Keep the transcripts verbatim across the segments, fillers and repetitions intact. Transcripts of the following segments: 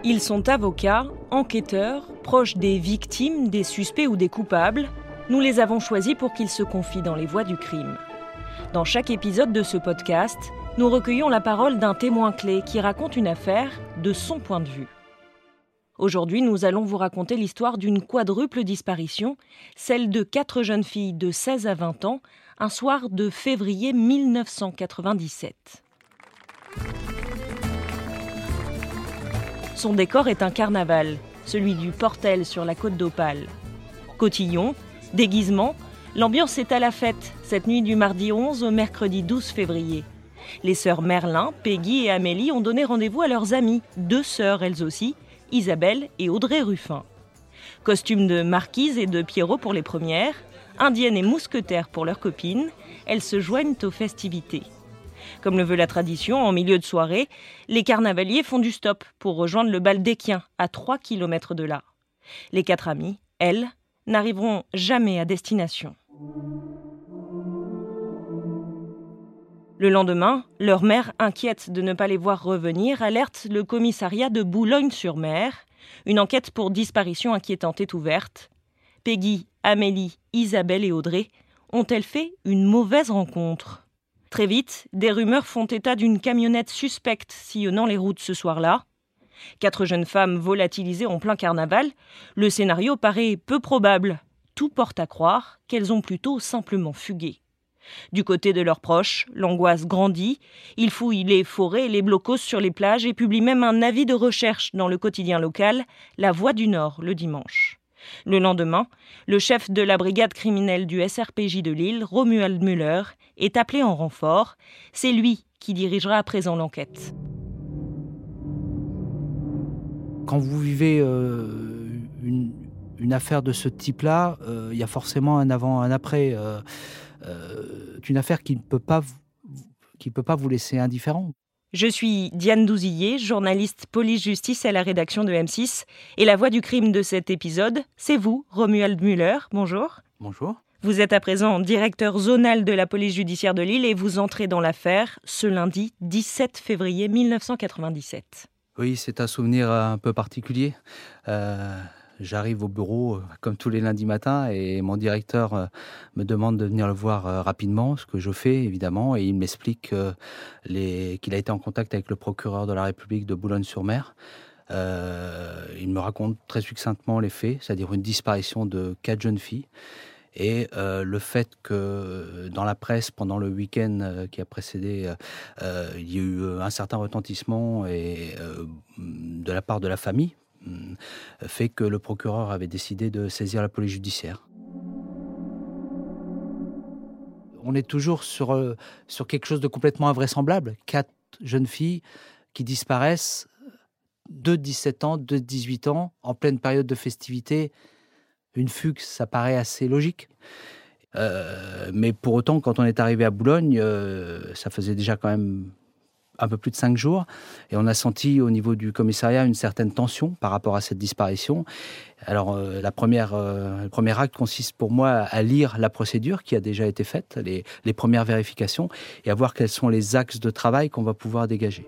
Ils sont avocats, enquêteurs, proches des victimes, des suspects ou des coupables. Nous les avons choisis pour qu'ils se confient dans les voies du crime. Dans chaque épisode de ce podcast, nous recueillons la parole d'un témoin clé qui raconte une affaire de son point de vue. Aujourd'hui, nous allons vous raconter l'histoire d'une quadruple disparition, celle de quatre jeunes filles de seize à vingt ans, un soir de février mille neuf cent quatre-vingt-dix-sept. Son décor est un carnaval, celui du Portel sur la côte d'Opale. Cotillon, déguisement, l'ambiance est à la fête, cette nuit du mardi onze au mercredi douze février. Les sœurs Merlin, Peggy et Amélie ont donné rendez-vous à leurs amies, deux sœurs elles aussi, Isabelle et Audrey Ruffin. Costumes de marquise et de Pierrot pour les premières, indiennes et mousquetaires pour leurs copines, elles se joignent aux festivités. Comme le veut la tradition, en milieu de soirée, les carnavaliers font du stop pour rejoindre le bal d'Équien, à trois kilomètres de là. Les quatre amies, elles, n'arriveront jamais à destination. Le lendemain, leur mère, inquiète de ne pas les voir revenir, alerte le commissariat de Boulogne-sur-Mer. Une enquête pour disparition inquiétante est ouverte. Peggy, Amélie, Isabelle et Audrey ont-elles fait une mauvaise rencontre ? Très vite, des rumeurs font état d'une camionnette suspecte sillonnant les routes ce soir-là. Quatre jeunes femmes volatilisées en plein carnaval, le scénario paraît peu probable. Tout porte à croire qu'elles ont plutôt simplement fugué. Du côté de leurs proches, l'angoisse grandit. Ils fouillent les forêts et les blocos sur les plages et publient même un avis de recherche dans le quotidien local, La Voix du Nord, le dimanche. Le lendemain, le chef de la brigade criminelle du S R P J de Lille, Romuald Müller, est appelé en renfort. C'est lui qui dirigera à présent l'enquête. Quand vous vivez euh, une, une affaire de ce type-là, il euh, y a forcément un avant, un après. Euh, euh, c'est une affaire qui ne peut pas, qui peut pas vous laisser indifférent. Je suis Diane Douzillet, journaliste police-justice à la rédaction de M six. Et la voix du crime de cet épisode, c'est vous, Romuald Müller. Bonjour. Bonjour. Vous êtes à présent directeur zonal de la police judiciaire de Lille et vous entrez dans l'affaire ce lundi dix-sept février mille neuf cent quatre-vingt-dix-sept. Oui, c'est un souvenir un peu particulier. Euh... J'arrive au bureau comme tous les lundis matins et mon directeur me demande de venir le voir rapidement, ce que je fais évidemment, et il m'explique les... qu'il a été en contact avec le procureur de la République de Boulogne-sur-Mer. Euh... Il me raconte très succinctement les faits, c'est-à-dire une disparition de quatre jeunes filles. Et euh, le fait que dans la presse, pendant le week-end euh, qui a précédé, euh, il y a eu un certain retentissement et, euh, de la part de la famille, fait que le procureur avait décidé de saisir la police judiciaire. On est toujours sur, euh, sur quelque chose de complètement invraisemblable. Quatre jeunes filles qui disparaissent, deux de dix-sept ans, deux de dix-huit ans, en pleine période de festivité. Une fugue, ça paraît assez logique. Euh, mais pour autant, quand on est arrivé à Boulogne, euh, ça faisait déjà quand même un peu plus de cinq jours, et on a senti au niveau du commissariat une certaine tension par rapport à cette disparition. Alors, euh, la première, euh, le premier acte consiste pour moi à lire la procédure qui a déjà été faite, les, les premières vérifications, et à voir quels sont les axes de travail qu'on va pouvoir dégager.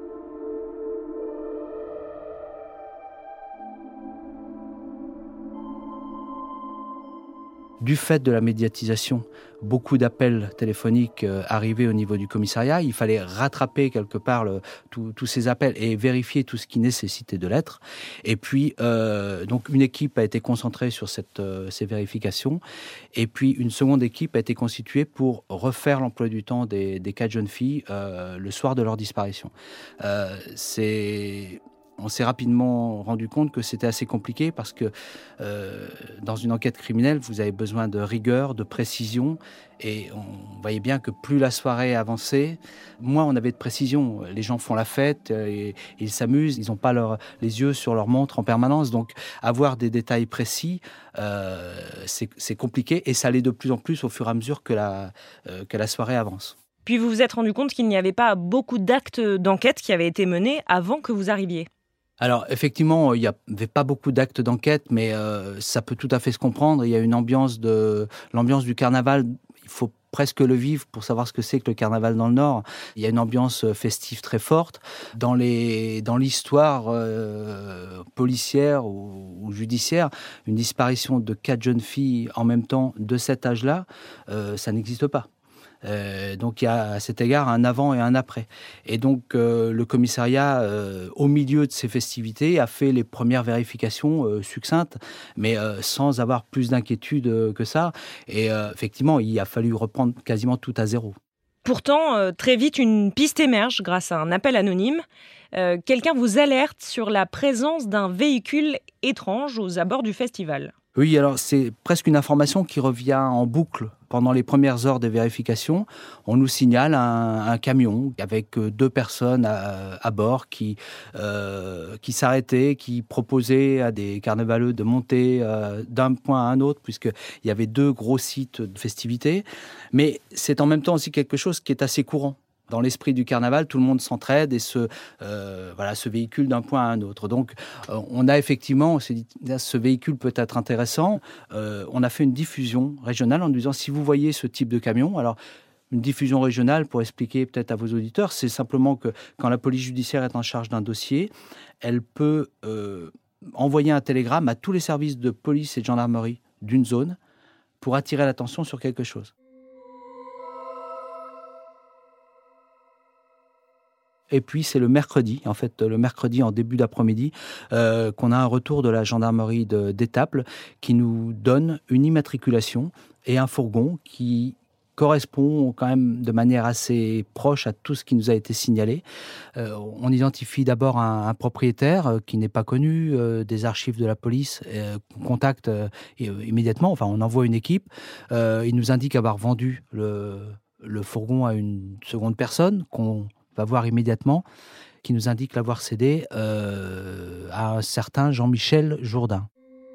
Du fait de la médiatisation, beaucoup d'appels téléphoniques euh, arrivaient au niveau du commissariat. Il fallait rattraper quelque part le, tous ces appels et vérifier tout ce qui nécessitait de l'être. Et puis, euh, donc une équipe a été concentrée sur cette, euh, ces vérifications. Et puis, une seconde équipe a été constituée pour refaire l'emploi du temps des, des quatre jeunes filles euh, le soir de leur disparition. Euh, c'est... On s'est rapidement rendu compte que c'était assez compliqué parce que euh, dans une enquête criminelle, vous avez besoin de rigueur, de précision. Et on voyait bien que plus la soirée avançait, moins on avait de précision. Les gens font la fête, et, et ils s'amusent, ils n'ont pas leur, les yeux sur leur montre en permanence. Donc avoir des détails précis, euh, c'est, c'est compliqué et ça l'est de plus en plus au fur et à mesure que la, euh, que la soirée avance. Puis vous vous êtes rendu compte qu'il n'y avait pas beaucoup d'actes d'enquête qui avaient été menés avant que vous arriviez. Alors, effectivement, il n'y avait pas beaucoup d'actes d'enquête, mais euh, ça peut tout à fait se comprendre. Il y a une ambiance de l'ambiance du carnaval. Il faut presque le vivre pour savoir ce que c'est que le carnaval dans le Nord. Il y a une ambiance festive très forte. Dans, les, dans l'histoire euh, policière ou, ou judiciaire, une disparition de quatre jeunes filles en même temps de cet âge-là, euh, ça n'existe pas. Euh, donc il y a à cet égard un avant et un après. Et donc euh, le commissariat, euh, au milieu de ces festivités, a fait les premières vérifications euh, succinctes, mais euh, sans avoir plus d'inquiétude euh, que ça. Et euh, effectivement, il a fallu reprendre quasiment tout à zéro. Pourtant, euh, très vite, une piste émerge grâce à un appel anonyme. Euh, quelqu'un vous alerte sur la présence d'un véhicule étrange aux abords du festival. Oui, alors c'est presque une information qui revient en boucle. Pendant les premières heures des vérifications, on nous signale un, un camion avec deux personnes à, à bord qui, euh, qui s'arrêtaient, qui proposaient à des carnavaleux de monter euh, d'un point à un autre, puisqu'il y avait deux gros sites de festivités. Mais c'est en même temps aussi quelque chose qui est assez courant. Dans l'esprit du carnaval, tout le monde s'entraide et se, euh, voilà, se véhicule d'un point à un autre. Donc, euh, on a effectivement, on s'est dit, ce véhicule peut être intéressant. Euh, on a fait une diffusion régionale en disant, si vous voyez ce type de camion, alors une diffusion régionale, pour expliquer peut-être à vos auditeurs, c'est simplement que quand la police judiciaire est en charge d'un dossier, elle peut euh, envoyer un télégramme à tous les services de police et de gendarmerie d'une zone pour attirer l'attention sur quelque chose. Et puis, c'est le mercredi, en fait, le mercredi en début d'après-midi, euh, qu'on a un retour de la gendarmerie de, d'Étaples qui nous donne une immatriculation et un fourgon qui correspond quand même de manière assez proche à tout ce qui nous a été signalé. Euh, on identifie d'abord un, un propriétaire euh, qui n'est pas connu, euh, des archives de la police, euh, qu'on contacte euh, immédiatement, enfin on envoie une équipe. Euh, il nous indique avoir vendu le, le fourgon à une seconde personne qu'on va voir immédiatement, qui nous indique l'avoir cédé euh, à un certain Jean-Michel Jourdain.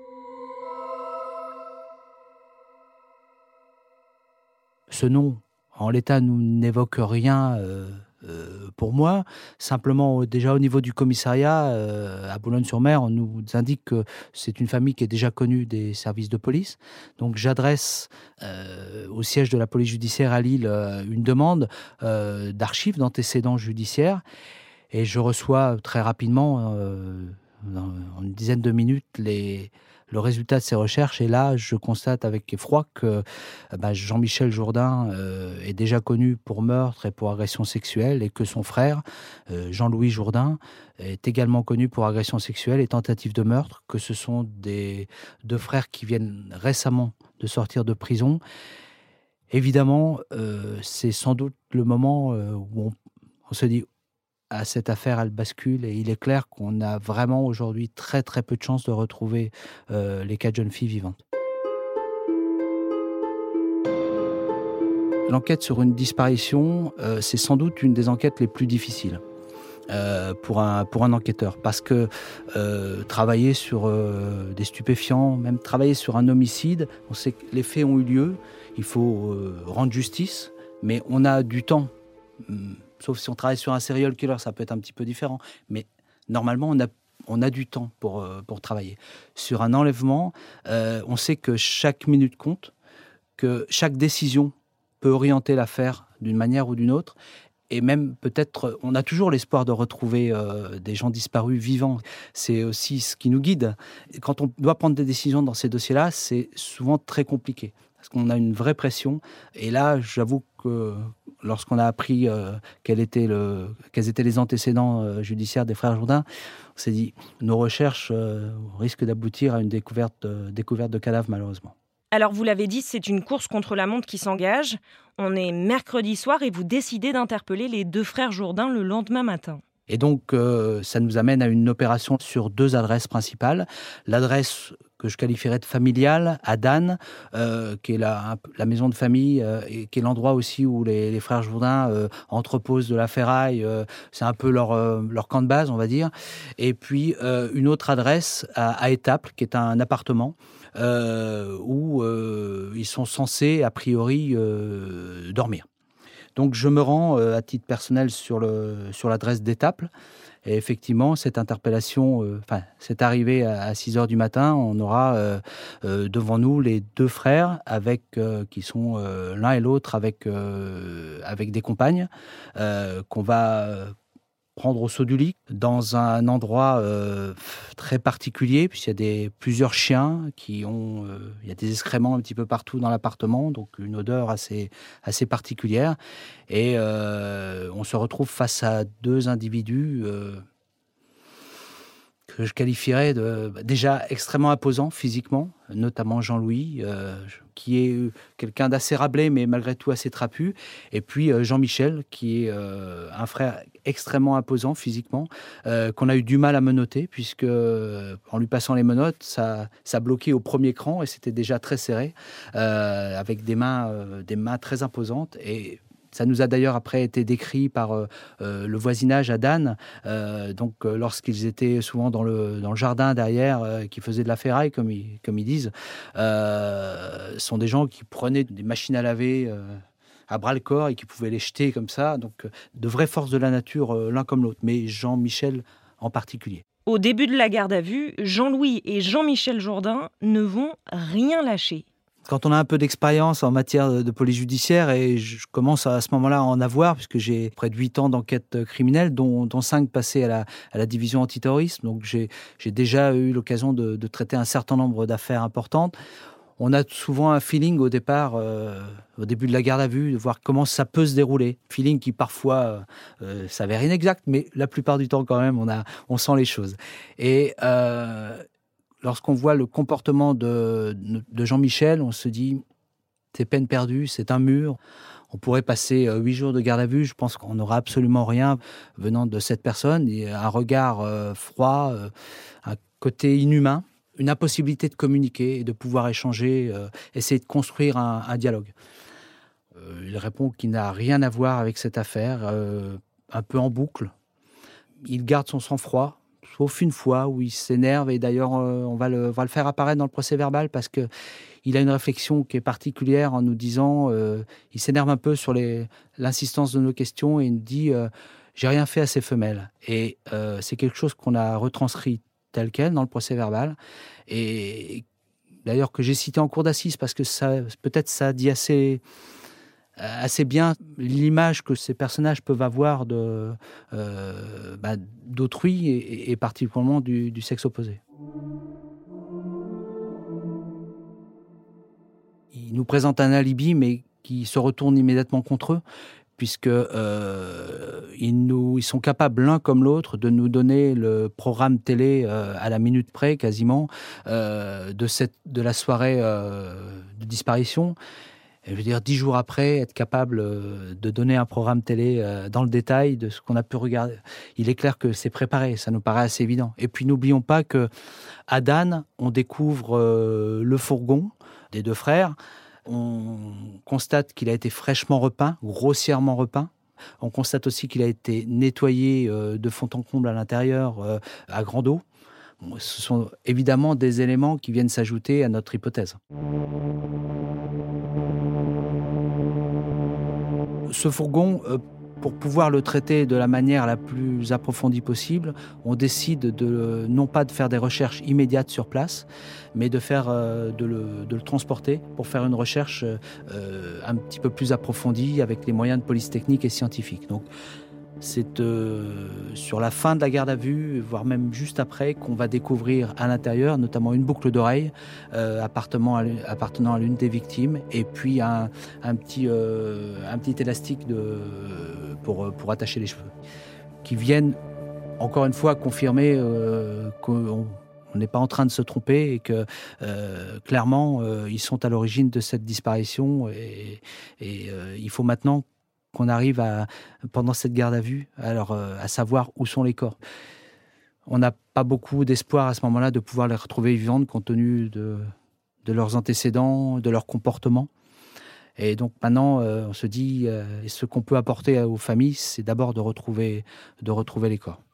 Ce nom, en l'état, nous n'évoque rien euh, euh, pour moi. Simplement, déjà au niveau du commissariat, euh, à Boulogne-sur-Mer, on nous indique que c'est une famille qui est déjà connue des services de police. Donc j'adresse euh, au siège de la police judiciaire à Lille euh, une demande euh, d'archives d'antécédents judiciaires. Et je reçois très rapidement, euh, en une dizaine de minutes, les... le résultat de ces recherches. Et là, je constate avec effroi que bah, Jean-Michel Jourdain euh, est déjà connu pour meurtre et pour agression sexuelle et que son frère, euh, Jean-Louis Jourdain, est également connu pour agression sexuelle et tentative de meurtre, que ce sont des deux frères qui viennent récemment de sortir de prison. Évidemment, euh, c'est sans doute le moment euh, où on, on se dit à cette affaire, elle bascule et il est clair qu'on a vraiment aujourd'hui très très peu de chances de retrouver euh, les quatre jeunes filles vivantes. L'enquête sur une disparition, euh, c'est sans doute une des enquêtes les plus difficiles euh, pour, un, pour un enquêteur parce que euh, travailler sur euh, des stupéfiants, même travailler sur un homicide, on sait que les faits ont eu lieu, il faut euh, rendre justice, mais on a du temps. Sauf si on travaille sur un serial killer, ça peut être un petit peu différent. Mais normalement, on a, on a du temps pour, euh, pour travailler. Sur un enlèvement, euh, on sait que chaque minute compte, que chaque décision peut orienter l'affaire d'une manière ou d'une autre. Et même peut-être, on a toujours l'espoir de retrouver euh, des gens disparus vivants. C'est aussi ce qui nous guide. Quand on doit prendre des décisions dans ces dossiers-là, c'est souvent très compliqué. Parce qu'on a une vraie pression. Et là, j'avoue que lorsqu'on a appris euh, quel était le, quels étaient les antécédents euh, judiciaires des frères Jourdain, on s'est dit, nos recherches euh, risquent d'aboutir à une découverte, euh, découverte de cadavres, malheureusement. Alors, vous l'avez dit, c'est une course contre la montre qui s'engage. On est mercredi soir et vous décidez d'interpeller les deux frères Jourdain le lendemain matin. Et donc, euh, ça nous amène à une opération sur deux adresses principales. L'adresse que je qualifierais de familiale, à Dannes, euh, qui est la, la maison de famille, euh, et qui est l'endroit aussi où les, les frères Jourdain euh, entreposent de la ferraille. Euh, c'est un peu leur, euh, leur camp de base, on va dire. Et puis, euh, une autre adresse à, à Étaples, qui est un appartement, euh, où euh, ils sont censés, a priori, euh, dormir. Donc je me rends euh, à titre personnel sur, le, sur l'adresse d'Étaples. Et effectivement, cette interpellation, euh, enfin, c'est arrivé à, à six heures du matin. On aura euh, euh, devant nous les deux frères, avec, euh, qui sont euh, l'un et l'autre avec, euh, avec des compagnes, euh, qu'on va prendre au saut du lit, dans un endroit euh, très particulier, puisqu'il y a des, plusieurs chiens qui ont... Euh, il y a des excréments un petit peu partout dans l'appartement, donc une odeur assez, assez particulière. Et euh, on se retrouve face à deux individus euh, que je qualifierais de, déjà extrêmement imposants physiquement, notamment Jean-Louis, euh, qui est quelqu'un d'assez rablé, mais malgré tout assez trapu. Et puis euh, Jean-Michel, qui est euh, un frère extrêmement imposant physiquement, euh, qu'on a eu du mal à menotter, puisque euh, en lui passant les menottes, ça, ça bloquait au premier cran, et c'était déjà très serré, euh, avec des mains, euh, des mains très imposantes. Et ça nous a d'ailleurs après été décrit par euh, euh, le voisinage à Dan, euh, donc euh, lorsqu'ils étaient souvent dans le, dans le jardin derrière, euh, qui faisaient de la ferraille, comme ils, comme ils disent. Euh, ce sont des gens qui prenaient des machines à laver euh, à bras-le-corps et qui pouvaient les jeter comme ça. Donc euh, de vraies forces de la nature, euh, l'un comme l'autre, mais Jean-Michel en particulier. Au début de la garde à vue, Jean-Louis et Jean-Michel Jourdain ne vont rien lâcher. Quand on a un peu d'expérience en matière de police judiciaire, et je commence à ce moment-là à en avoir, puisque j'ai près de huit ans d'enquête criminelle, dont, dont cinq passés à la, à la division antiterrorisme, donc j'ai, j'ai déjà eu l'occasion de, de traiter un certain nombre d'affaires importantes. On a souvent un feeling au départ, euh, au début de la garde à vue, de voir comment ça peut se dérouler. Feeling qui parfois euh, s'avère inexact, mais la plupart du temps quand même, on, a, on sent les choses. Et... Euh, Lorsqu'on voit le comportement de, de Jean-Michel, on se dit c'est peine perdue, c'est un mur. On pourrait passer huit jours de garde à vue, je pense qu'on n'aura absolument rien venant de cette personne. Il y a un regard euh, froid, euh, un côté inhumain, une impossibilité de communiquer et de pouvoir échanger, euh, essayer de construire un, un dialogue. Euh, il répond qu'il n'a rien à voir avec cette affaire, euh, un peu en boucle. Il garde son sang-froid. Sauf une fois où il s'énerve, et d'ailleurs euh, on, va le, on va le faire apparaître dans le procès-verbal parce qu'il a une réflexion qui est particulière en nous disant, euh, il s'énerve un peu sur les, l'insistance de nos questions et il nous dit euh, « j'ai rien fait à ces femelles ». Et euh, c'est quelque chose qu'on a retranscrit tel quel dans le procès-verbal, et d'ailleurs que j'ai cité en cour d'assises parce que ça, peut-être ça dit assez... assez bien l'image que ces personnages peuvent avoir de, euh, bah, d'autrui et, et particulièrement du, du sexe opposé. Ils nous présentent un alibi, mais qui se retourne immédiatement contre eux, puisque euh, ils, nous, ils sont capables, l'un comme l'autre, de nous donner le programme télé euh, à la minute près, quasiment, euh, de, cette, de la soirée euh, de disparition. Je veux dire, dix jours après, être capable de donner un programme télé dans le détail de ce qu'on a pu regarder. Il est clair que c'est préparé, ça nous paraît assez évident. Et puis, n'oublions pas qu'à Dan, on découvre le fourgon des deux frères. On constate qu'il a été fraîchement repeint, grossièrement repeint. On constate aussi qu'il a été nettoyé de fond en comble à l'intérieur à grande eau. Ce sont évidemment des éléments qui viennent s'ajouter à notre hypothèse. Ce fourgon, euh, pour pouvoir le traiter de la manière la plus approfondie possible, on décide de, non pas de faire des recherches immédiates sur place, mais de, faire, euh, de, le, de le transporter pour faire une recherche euh, un petit peu plus approfondie avec les moyens de police technique et scientifique. Donc, c'est euh, sur la fin de la garde à vue, voire même juste après, qu'on va découvrir à l'intérieur, notamment une boucle d'oreille euh, appartenant, à l'une, appartenant à l'une des victimes, et puis un, un, petit, euh, un petit élastique de, pour, pour attacher les cheveux, qui viennent encore une fois confirmer euh, qu'on on n'est pas en train de se tromper et que euh, clairement euh, ils sont à l'origine de cette disparition, et, et euh, il faut maintenant qu'on arrive à, pendant cette garde à vue, alors, euh, à savoir où sont les corps. On n'a pas beaucoup d'espoir à ce moment-là de pouvoir les retrouver vivantes compte tenu de, de leurs antécédents, de leur comportement. Et donc maintenant, euh, on se dit, euh, ce qu'on peut apporter aux familles, c'est d'abord de retrouver, de retrouver les corps.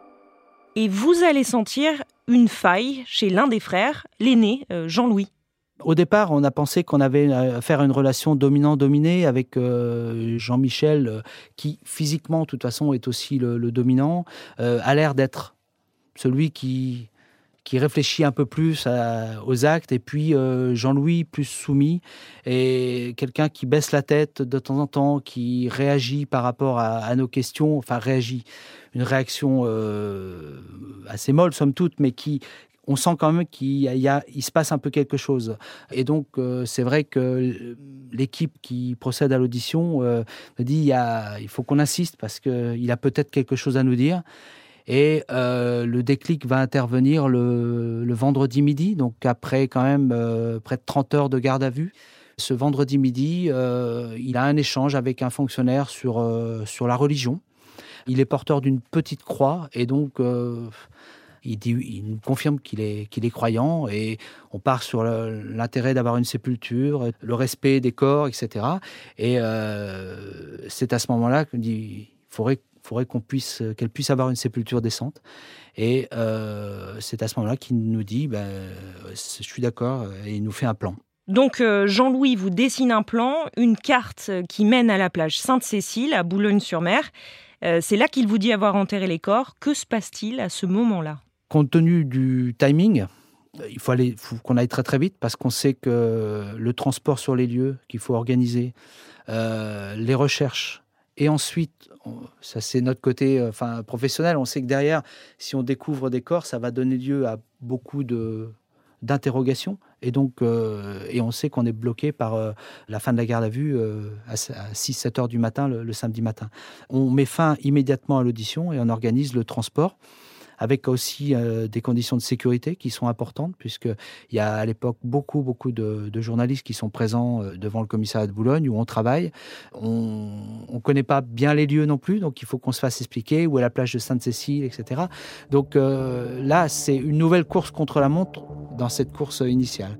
Et vous allez sentir une faille chez l'un des frères, l'aîné, euh, Jean-Louis. Au départ, on a pensé qu'on avait affaire à une relation dominant-dominé avec euh, Jean-Michel, euh, qui physiquement, de toute façon, est aussi le, le dominant, euh, a l'air d'être celui qui, qui réfléchit un peu plus à, aux actes, et puis euh, Jean-Louis plus soumis, et quelqu'un qui baisse la tête de temps en temps, qui réagit par rapport à, à nos questions, enfin réagit, une réaction euh, assez molle somme toute, mais qui... on sent quand même qu'il y a, il y a, il se passe un peu quelque chose. Et donc, euh, c'est vrai que l'équipe qui procède à l'audition euh, me dit il, y a, il faut qu'on insiste parce qu'il a peut-être quelque chose à nous dire. Et euh, le déclic va intervenir le, le vendredi midi, donc après quand même euh, près de trente heures de garde à vue. Ce vendredi midi, euh, il a un échange avec un fonctionnaire sur, euh, sur la religion. Il est porteur d'une petite croix et donc... Euh, Il, dit, il nous confirme qu'il est, qu'il est croyant et on part sur le, l'intérêt d'avoir une sépulture, le respect des corps, et cetera. Et euh, c'est à ce moment-là qu'il dit qu'il faudrait, faudrait qu'on puisse, qu'elle puisse avoir une sépulture décente. Et euh, c'est à ce moment-là qu'il nous dit ben, je suis d'accord, et il nous fait un plan. Donc euh, Jean-Louis vous dessine un plan, une carte qui mène à la plage Sainte-Cécile, à Boulogne-sur-Mer. Euh, c'est là qu'il vous dit avoir enterré les corps. Que se passe-t-il à ce moment-là ? Compte tenu du timing, il faut, aller, faut qu'on aille très très vite parce qu'on sait que le transport sur les lieux qu'il faut organiser, euh, les recherches et ensuite, on, ça c'est notre côté euh, enfin, professionnel, on sait que derrière, si on découvre des corps, ça va donner lieu à beaucoup de, d'interrogations et donc euh, et on sait qu'on est bloqué par euh, la fin de la garde à vue euh, à, à six sept heures du matin le, le samedi matin. On met fin immédiatement à l'audition et on organise le transport, avec aussi euh, des conditions de sécurité qui sont importantes, puisqu'il y a à l'époque beaucoup, beaucoup de, de journalistes qui sont présents euh, devant le commissariat de Boulogne, où on travaille. On ne connaît pas bien les lieux non plus, donc il faut qu'on se fasse expliquer où est la plage de Sainte-Cécile, et cetera. Donc euh, là, c'est une nouvelle course contre la montre dans cette course initiale.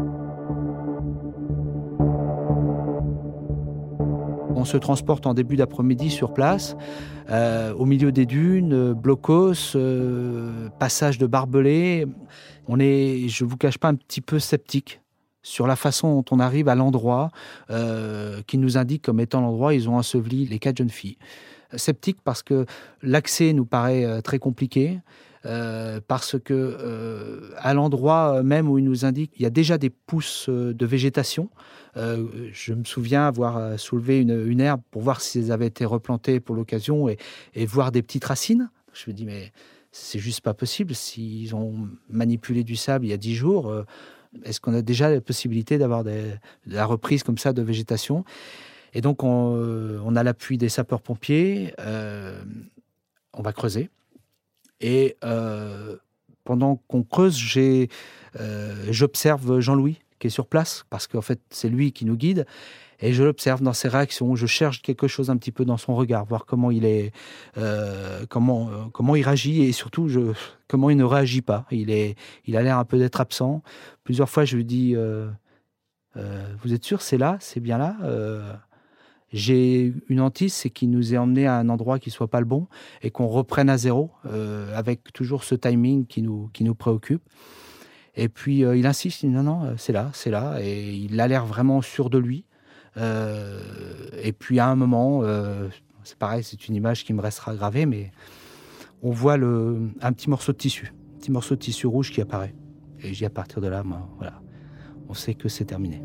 On se transporte en début d'après-midi sur place, euh, au milieu des dunes, euh, blocos, euh, passage de barbelés. On est, je ne vous cache pas, un petit peu sceptique sur la façon dont on arrive à l'endroit euh, qui nous indique comme étant l'endroit où ils ont enseveli les quatre jeunes filles. Sceptique parce que l'accès nous paraît euh, très compliqué. Euh, parce que euh, à l'endroit même où il nous indique, il y a déjà des pousses de végétation. Euh, je me souviens avoir soulevé une, une herbe pour voir si elles avaient été replantées pour l'occasion et, et voir des petites racines. Je me dis mais c'est juste pas possible. S'ils ont manipulé du sable il y a dix jours, euh, est-ce qu'on a déjà la possibilité d'avoir des, de la reprise comme ça de végétation ? Et donc on, euh, on a l'appui des sapeurs-pompiers. Euh, on va creuser. Et euh, pendant qu'on creuse, j'ai, euh, j'observe Jean-Louis qui est sur place, parce qu'en fait, c'est lui qui nous guide. Et je l'observe dans ses réactions. Je cherche quelque chose un petit peu dans son regard, voir comment il est, euh, comment, euh, comment il réagit et surtout je, comment il ne réagit pas. Il, est, il a l'air un peu d'être absent. Plusieurs fois, je lui dis euh, euh, vous êtes sûr, c'est là, c'est bien là euh, J'ai une hantise, c'est qu'il nous ait emmenés à un endroit qui ne soit pas le bon et qu'on reprenne à zéro, euh, avec toujours ce timing qui nous, qui nous préoccupe. Et puis, euh, il insiste, il dit non, non, c'est là, c'est là. Et il a l'air vraiment sûr de lui. Euh, et puis, à un moment, euh, c'est pareil, c'est une image qui me restera gravée, mais on voit le, un petit morceau de tissu, un petit morceau de tissu rouge qui apparaît. Et j'ai à partir de là, moi, voilà, on sait que c'est terminé.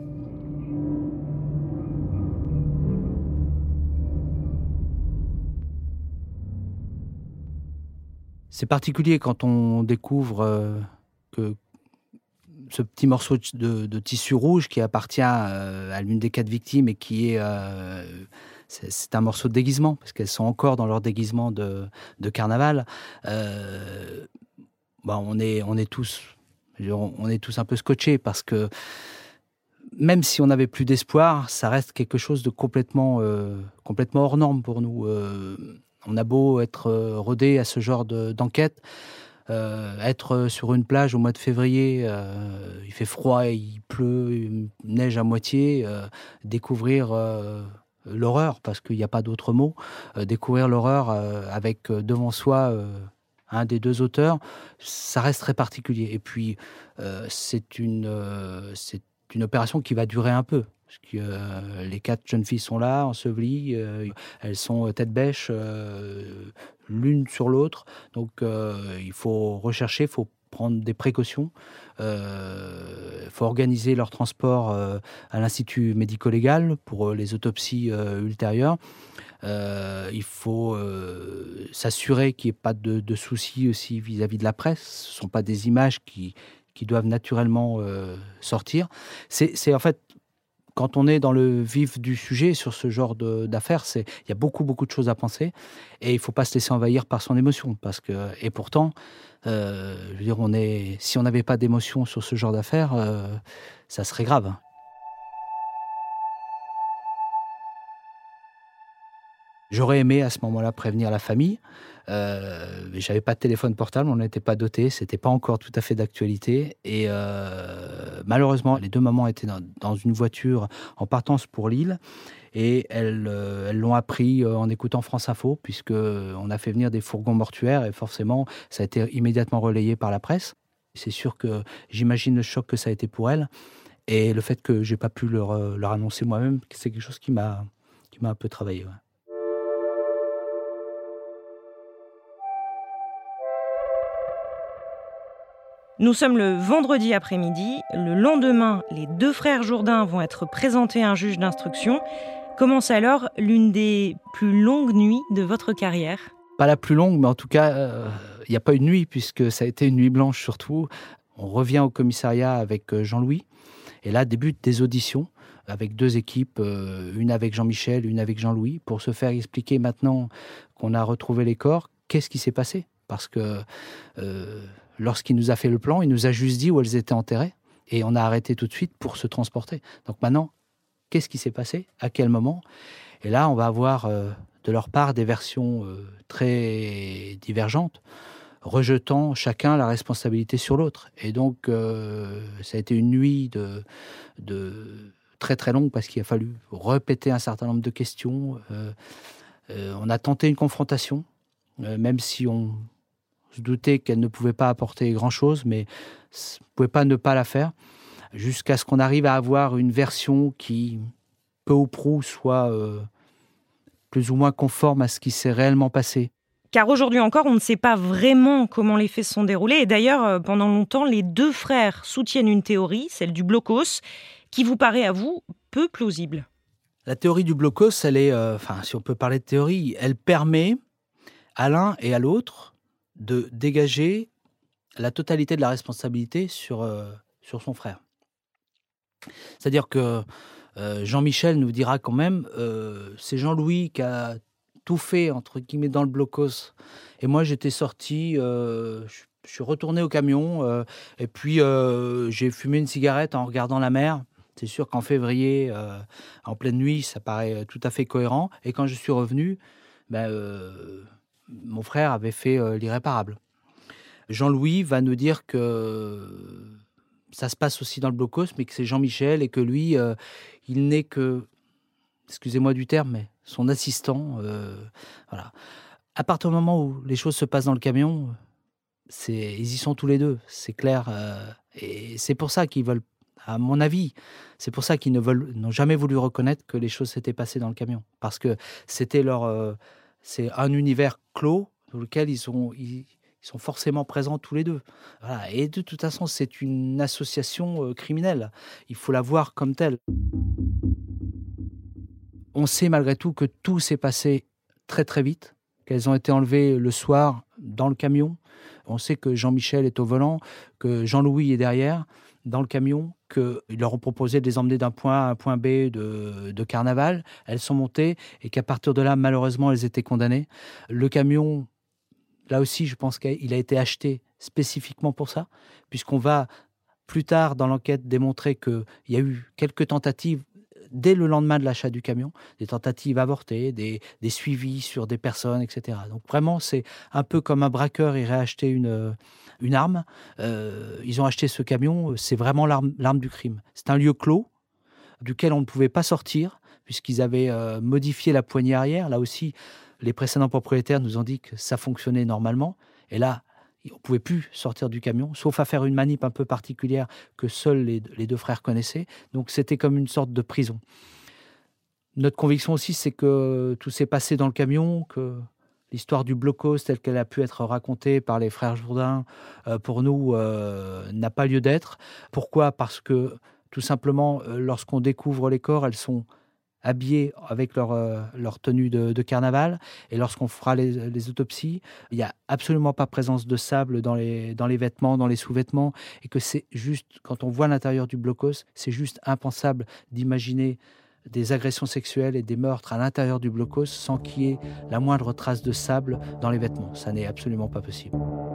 C'est particulier quand on découvre euh, que ce petit morceau de, de tissu rouge qui appartient euh, à l'une des quatre victimes et qui est, euh, c'est, c'est un morceau de déguisement, parce qu'elles sont encore dans leur déguisement de, de carnaval. Euh, bah on est, on est tous, on est tous un peu scotchés parce que même si on n'avait plus d'espoir, ça reste quelque chose de complètement, euh, complètement hors norme pour nous. Euh, on a beau être euh, rodé à ce genre de, d'enquête. Euh, être sur une plage au mois de février, euh, il fait froid, il pleut, il neige à moitié, euh, découvrir euh, l'horreur, parce qu'il n'y a pas d'autre mot, euh, découvrir l'horreur euh, avec euh, devant soi euh, un des deux auteurs, ça reste très particulier. Et puis, euh, c'est, une, euh, c'est une opération qui va durer un peu. Parce que euh, les quatre jeunes filles sont là, ensevelies, euh, elles sont tête bêche, euh, l'une sur l'autre. Donc euh, il faut rechercher, il faut prendre des précautions. Il euh, faut organiser leur transport euh, à l'Institut médico-légal pour euh, les autopsies euh, ultérieures. Euh, il faut euh, s'assurer qu'il n'y ait pas de, de soucis aussi vis-à-vis de la presse. Ce ne sont pas des images qui, qui doivent naturellement euh, sortir. C'est, c'est en fait... Quand on est dans le vif du sujet sur ce genre de, d'affaires, c'est, il y a beaucoup, beaucoup de choses à penser et il ne faut pas se laisser envahir par son émotion. Parce que, et pourtant, euh, je veux dire, on est, si on n'avait pas d'émotion sur ce genre d'affaires, euh, ça serait grave. J'aurais aimé à ce moment-là prévenir la famille. Euh, mais j'avais pas de téléphone portable, on n'était pas doté, c'était pas encore tout à fait d'actualité. Et euh, malheureusement, les deux mamans étaient dans, dans une voiture en partance pour Lille. Et elles, euh, elles l'ont appris en écoutant France Info, puisqu'on a fait venir des fourgons mortuaires et forcément, ça a été immédiatement relayé par la presse. C'est sûr que j'imagine le choc que ça a été pour elles. Et le fait que j'ai pas pu leur, leur annoncer moi-même, c'est quelque chose qui m'a, qui m'a un peu travaillé. Ouais. Nous sommes le vendredi après-midi. Le lendemain, les deux frères Jourdain vont être présentés à un juge d'instruction. Commence alors l'une des plus longues nuits de votre carrière. Pas la plus longue, mais en tout cas, il euh, n'y a pas une nuit, puisque ça a été une nuit blanche surtout. On revient au commissariat avec Jean-Louis. Et là, débutent des auditions avec deux équipes, euh, une avec Jean-Michel, une avec Jean-Louis, pour se faire expliquer maintenant qu'on a retrouvé les corps, qu'est-ce qui s'est passé. Parce que... Euh, Lorsqu'il nous a fait le plan, il nous a juste dit où elles étaient enterrées et on a arrêté tout de suite pour se transporter. Donc maintenant, qu'est-ce qui s'est passé ? À quel moment ? Et là, on va avoir euh, de leur part des versions euh, très divergentes, rejetant chacun la responsabilité sur l'autre. Et donc, euh, ça a été une nuit de, de très très longue parce qu'il a fallu répéter un certain nombre de questions. Euh, euh, on a tenté une confrontation, euh, même si on... se doutait qu'elle ne pouvait pas apporter grand-chose, mais on ne pouvait pas ne pas la faire, jusqu'à ce qu'on arrive à avoir une version qui, peu ou prou, soit euh, plus ou moins conforme à ce qui s'est réellement passé. Car aujourd'hui encore, on ne sait pas vraiment comment les faits se sont déroulés. Et d'ailleurs, pendant longtemps, les deux frères soutiennent une théorie, celle du blocos, qui vous paraît à vous peu plausible. La théorie du blocos, elle est, euh, enfin, si on peut parler de théorie, elle permet à l'un et à l'autre de dégager la totalité de la responsabilité sur, euh, sur son frère. C'est-à-dire que euh, Jean-Michel nous dira quand même, euh, c'est Jean-Louis qui a tout fait, entre guillemets, dans le blocos. Et moi, j'étais sorti, euh, je, je suis retourné au camion, euh, et puis euh, j'ai fumé une cigarette en regardant la mer. C'est sûr qu'en février, euh, en pleine nuit, ça paraît tout à fait cohérent. Et quand je suis revenu, ben... Euh, mon frère avait fait euh, l'irréparable. Jean-Louis va nous dire que ça se passe aussi dans le blocos, mais que c'est Jean-Michel et que lui, euh, il n'est que, excusez-moi du terme, mais son assistant. Euh, voilà. À partir du moment où les choses se passent dans le camion, c'est, ils y sont tous les deux, c'est clair. Euh, et c'est pour ça qu'ils veulent, à mon avis, c'est pour ça qu'ils ne veulent, n'ont jamais voulu reconnaître que les choses s'étaient passées dans le camion. Parce que c'était leur... Euh, c'est un univers clos dans lequel ils sont, ils, ils sont forcément présents tous les deux. Voilà. Et de toute façon, c'est une association euh, criminelle. Il faut la voir comme telle. On sait malgré tout que tout s'est passé très très vite, qu'elles ont été enlevées le soir dans le camion. On sait que Jean-Michel est au volant, que Jean-Louis est derrière, dans le camion, qu'ils leur ont proposé de les emmener d'un point A à un point B de, de Carnaval. Elles sont montées et qu'à partir de là, malheureusement, elles étaient condamnées. Le camion, là aussi, je pense qu'il a été acheté spécifiquement pour ça, puisqu'on va plus tard dans l'enquête démontrer qu'il y a eu quelques tentatives dès le lendemain de l'achat du camion, des tentatives avortées, des, des suivis sur des personnes, et cetera. Donc vraiment, c'est un peu comme un braqueur irait acheter une, une arme. Euh, ils ont acheté ce camion, c'est vraiment l'arme, l'arme du crime. C'est un lieu clos, duquel on ne pouvait pas sortir, puisqu'ils avaient euh, modifié la poignée arrière. Là aussi, les précédents propriétaires nous ont dit que ça fonctionnait normalement. Et là, On ne pouvait plus sortir du camion, sauf à faire une manip un peu particulière que seuls les, les deux frères connaissaient. Donc c'était comme une sorte de prison. Notre conviction aussi, c'est que tout s'est passé dans le camion, que l'histoire du blocos telle qu'elle a pu être racontée par les frères Jourdain, euh, pour nous, euh, n'a pas lieu d'être. Pourquoi ? Parce que tout simplement, euh, lorsqu'on découvre les corps, elles sont habillés avec leur, euh, leur tenue de, de carnaval. Et lorsqu'on fera les, les autopsies, il n'y a absolument pas présence de sable dans les, dans les vêtements, dans les sous-vêtements. Et que c'est juste, quand on voit l'intérieur du blocos, c'est juste impensable d'imaginer des agressions sexuelles et des meurtres à l'intérieur du blocos sans qu'il y ait la moindre trace de sable dans les vêtements. Ça n'est absolument pas possible.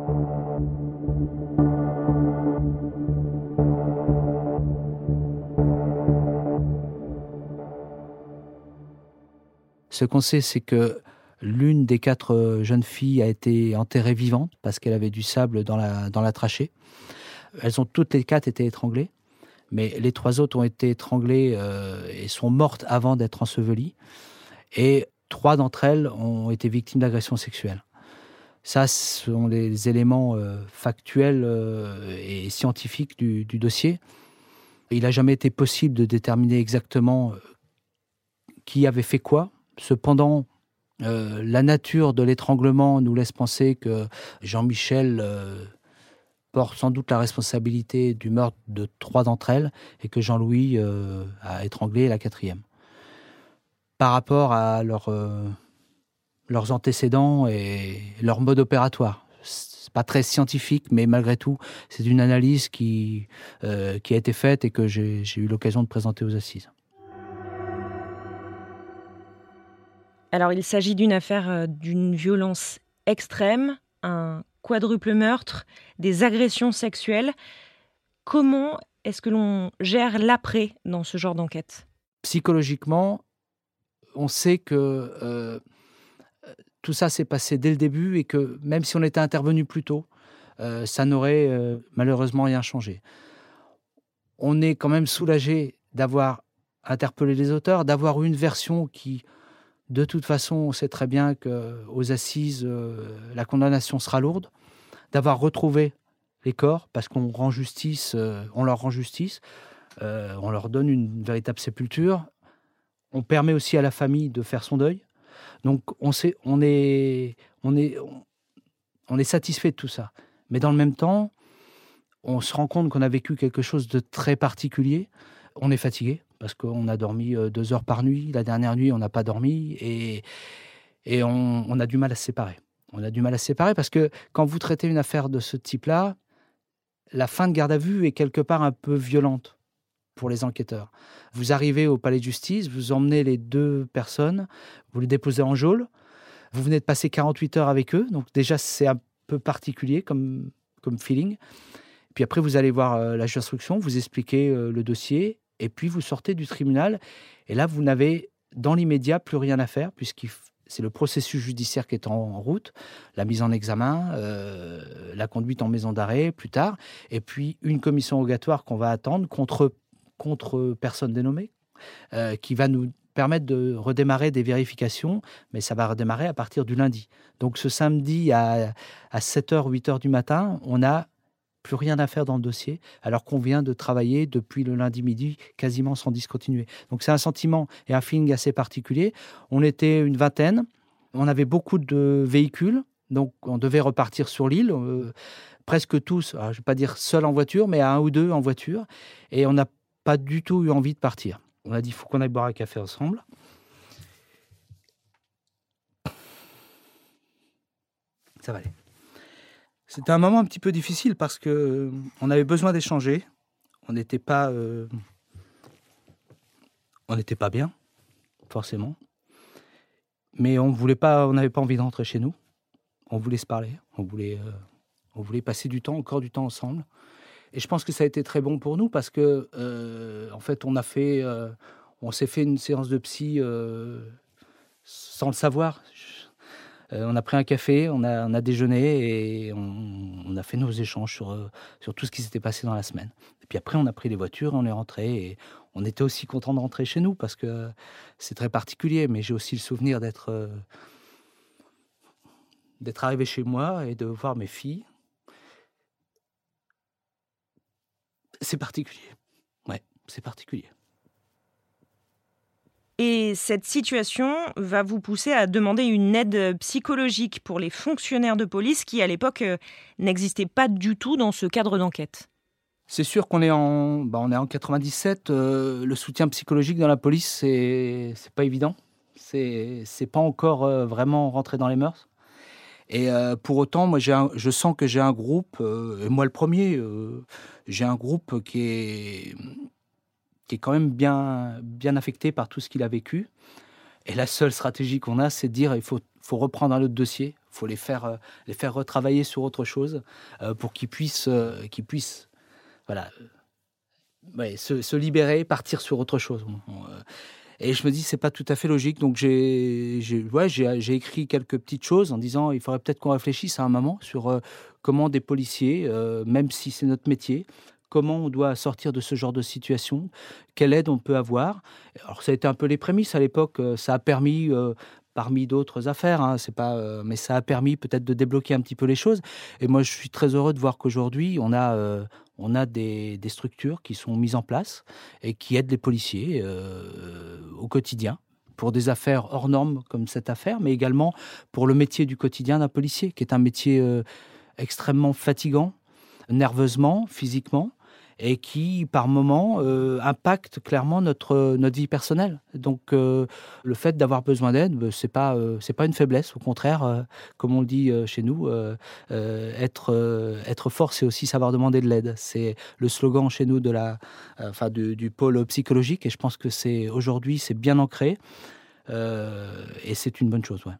Ce qu'on sait, c'est que l'une des quatre jeunes filles a été enterrée vivante parce qu'elle avait du sable dans la, dans la trachée. Elles ont toutes les quatre été étranglées, mais les trois autres ont été étranglées euh, et sont mortes avant d'être ensevelies. Et trois d'entre elles ont été victimes d'agressions sexuelles. Ça, ce sont les éléments euh, factuels euh, et scientifiques du, du dossier. Il n'a jamais été possible de déterminer exactement qui avait fait quoi. Cependant, euh, la nature de l'étranglement nous laisse penser que Jean-Michel euh, porte sans doute la responsabilité du meurtre de trois d'entre elles et que Jean-Louis euh, a étranglé la quatrième. Par rapport à leur, euh, leurs antécédents et leur mode opératoire. C'est pas très scientifique, mais malgré tout, c'est une analyse qui, euh, qui a été faite et que j'ai, j'ai eu l'occasion de présenter aux assises. Alors, il s'agit d'une affaire d'une violence extrême, un quadruple meurtre, des agressions sexuelles. Comment est-ce que l'on gère l'après dans ce genre d'enquête ? Psychologiquement, on sait que euh, tout ça s'est passé dès le début et que même si on était intervenu plus tôt, euh, ça n'aurait euh, malheureusement rien changé. On est quand même soulagé d'avoir interpellé les auteurs, d'avoir une version qui... De toute façon, on sait très bien qu'aux assises, euh, la condamnation sera lourde. D'avoir retrouvé les corps, parce qu'on rend justice, euh, on leur rend justice, euh, on leur donne une véritable sépulture. On permet aussi à la famille de faire son deuil. Donc, on, sait, on, est, on, est, on est satisfait de tout ça. Mais dans le même temps, on se rend compte qu'on a vécu quelque chose de très particulier. On est fatigué. Parce qu'on a dormi deux heures par nuit. La dernière nuit, on n'a pas dormi et, et on, on a du mal à se séparer. On a du mal à se séparer parce que quand vous traitez une affaire de ce type-là, la fin de garde à vue est quelque part un peu violente pour les enquêteurs. Vous arrivez au palais de justice, vous emmenez les deux personnes, vous les déposez en geôle, vous venez de passer quarante-huit heures avec eux, donc déjà c'est un peu particulier comme, comme feeling. Puis après, vous allez voir euh, la juge d'instruction, vous expliquez euh, le dossier. Et puis, vous sortez du tribunal. Et là, vous n'avez, dans l'immédiat, plus rien à faire, puisque c'est le processus judiciaire qui est en route, la mise en examen, euh, la conduite en maison d'arrêt, plus tard. Et puis, une commission rogatoire qu'on va attendre contre, contre personne dénommée, euh, qui va nous permettre de redémarrer des vérifications. Mais ça va redémarrer à partir du lundi. Donc, ce samedi, à, à sept heures, huit heures du matin, on a... plus rien à faire dans le dossier, alors qu'on vient de travailler depuis le lundi midi quasiment sans discontinuer. Donc c'est un sentiment et un feeling assez particulier. On était une vingtaine, on avait beaucoup de véhicules, donc on devait repartir sur l'île, euh, presque tous, alors je ne vais pas dire seuls en voiture, mais à un ou deux en voiture, et on n'a pas du tout eu envie de partir. On a dit, il faut qu'on aille boire un café ensemble. Ça va aller. C'était un moment un petit peu difficile parce qu'on avait besoin d'échanger. On n'était pas, euh, on n'était pas bien, forcément. Mais on voulait pas, on n'avait pas envie de rentrer chez nous. On voulait se parler. On voulait, euh, on voulait passer du temps, encore du temps ensemble. Et je pense que ça a été très bon pour nous parce que, euh, en fait, on a fait, euh, on s'est fait une séance de psy euh, sans le savoir. Euh, on a pris un café, on a, on a déjeuné et on, on a fait nos échanges sur, euh, sur tout ce qui s'était passé dans la semaine. Et puis après, on a pris les voitures, on est rentré et on était aussi content de rentrer chez nous parce que c'est très particulier. Mais j'ai aussi le souvenir d'être, euh, d'être arrivé chez moi et de voir mes filles C'est particulier. Ouais, c'est particulier. Et cette situation va vous pousser à demander une aide psychologique pour les fonctionnaires de police qui, à l'époque, euh, n'existaient pas du tout dans ce cadre d'enquête. C'est sûr qu'on est en, bah on est en quatre-vingt-dix-sept. Euh, le soutien psychologique dans la police, c'est, c'est pas évident. C'est, c'est pas encore euh, vraiment rentré dans les mœurs. Et euh, pour autant, moi, j'ai un, je sens que j'ai un groupe, euh, et moi le premier, euh, j'ai un groupe qui est, qui est quand même bien, bien affecté par tout ce qu'il a vécu. Et la seule stratégie qu'on a, c'est de dire il faut, faut reprendre un autre dossier, il faut les faire, euh, les faire retravailler sur autre chose euh, pour qu'ils puissent, euh, qu'ils puissent voilà, ouais, se, se libérer, partir sur autre chose. Et je me dis, c'est pas tout à fait logique. Donc j'ai, j'ai, ouais, j'ai, j'ai écrit quelques petites choses en disant, il faudrait peut-être qu'on réfléchisse à un moment sur euh, comment des policiers, euh, même si c'est notre métier, comment on doit sortir de ce genre de situation, quelle aide on peut avoir. Alors ça a été un peu les prémices à l'époque. Ça a permis, euh, parmi d'autres affaires, hein, c'est pas, euh, mais ça a permis peut-être de débloquer un petit peu les choses. Et moi, je suis très heureux de voir qu'aujourd'hui, on a... Euh, On a des, des structures qui sont mises en place et qui aident les policiers euh, au quotidien pour des affaires hors normes comme cette affaire, mais également pour le métier du quotidien d'un policier, qui est un métier euh, extrêmement fatigant, nerveusement, physiquement, et qui, par moments, euh, impacte clairement notre, notre vie personnelle. Donc, euh, le fait d'avoir besoin d'aide, c'est pas, euh, c'est pas une faiblesse. Au contraire, euh, comme on le dit euh, chez nous, euh, euh, être, euh, être fort, c'est aussi savoir demander de l'aide. C'est le slogan chez nous de la, euh, enfin, du, du pôle psychologique, et je pense que c'est, aujourd'hui, c'est bien ancré, euh, et c'est une bonne chose, ouais.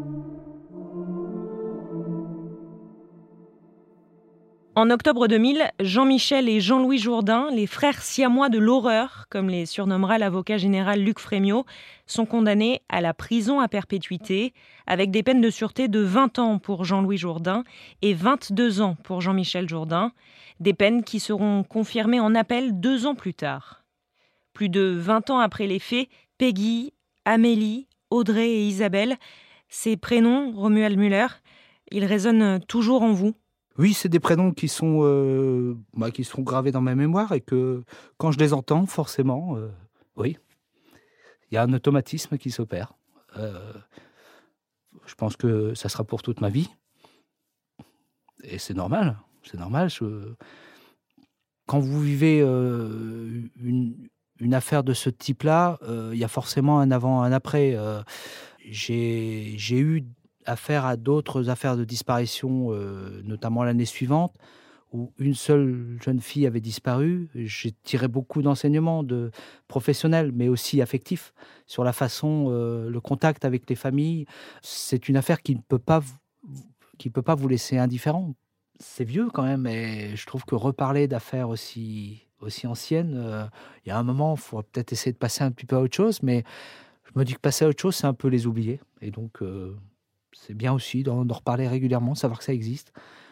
En octobre deux mille, Jean-Michel et Jean-Louis Jourdain, les frères siamois de l'horreur, comme les surnommera l'avocat général Luc Frémiot, sont condamnés à la prison à perpétuité, avec des peines de sûreté de vingt ans pour Jean-Louis Jourdain et vingt-deux ans pour Jean-Michel Jourdain, des peines qui seront confirmées en appel deux ans plus tard. Plus de vingt ans après les faits, Peggy, Amélie, Audrey et Isabelle, ces prénoms, Romuald Muller, ils résonnent toujours en vous. Oui, c'est des prénoms qui sont, euh, bah, qui sont gravés dans ma mémoire et que quand je les entends, forcément, euh, oui, il y a un automatisme qui s'opère. Euh, je pense que ça sera pour toute ma vie. Et c'est normal, c'est normal. Je... Quand vous vivez euh, une, une affaire de ce type-là, euh, il y a forcément un avant, un après. Euh, j'ai, j'ai eu affaire à d'autres affaires de disparition, euh, notamment l'année suivante, où une seule jeune fille avait disparu. J'ai tiré beaucoup d'enseignements de professionnels, mais aussi affectifs, sur la façon, euh, le contact avec les familles. C'est une affaire qui ne peut pas, qui peut pas vous laisser indifférent. C'est vieux quand même, et je trouve que reparler d'affaires aussi, aussi anciennes, euh, il y a un moment, il faut peut-être essayer de passer un petit peu à autre chose, mais je me dis que passer à autre chose, c'est un peu les oublier. Et donc... Euh, c'est bien aussi d'en, d'en reparler régulièrement, savoir que ça existe.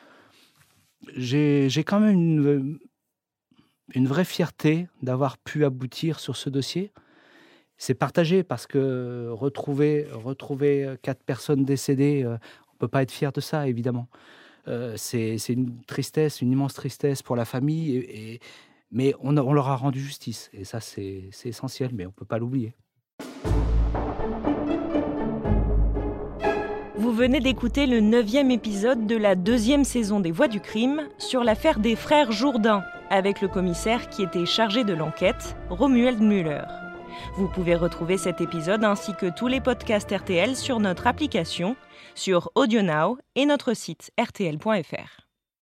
J'ai, j'ai quand même une, une vraie fierté d'avoir pu aboutir sur ce dossier. C'est partagé parce que retrouver, retrouver quatre personnes décédées, euh, on ne peut pas être fier de ça, évidemment. Euh, c'est, c'est une tristesse, une immense tristesse pour la famille, et, et, mais on, a, on leur a rendu justice. Et ça, c'est, c'est essentiel, mais on ne peut pas l'oublier. Vous venez d'écouter le neuvième épisode de la deuxième saison des Voix du crime sur l'affaire des frères Jourdain, avec le commissaire qui était chargé de l'enquête, Romuald Muller. Vous pouvez retrouver cet épisode ainsi que tous les podcasts R T L sur notre application, sur AudioNow et notre site r t l point f r.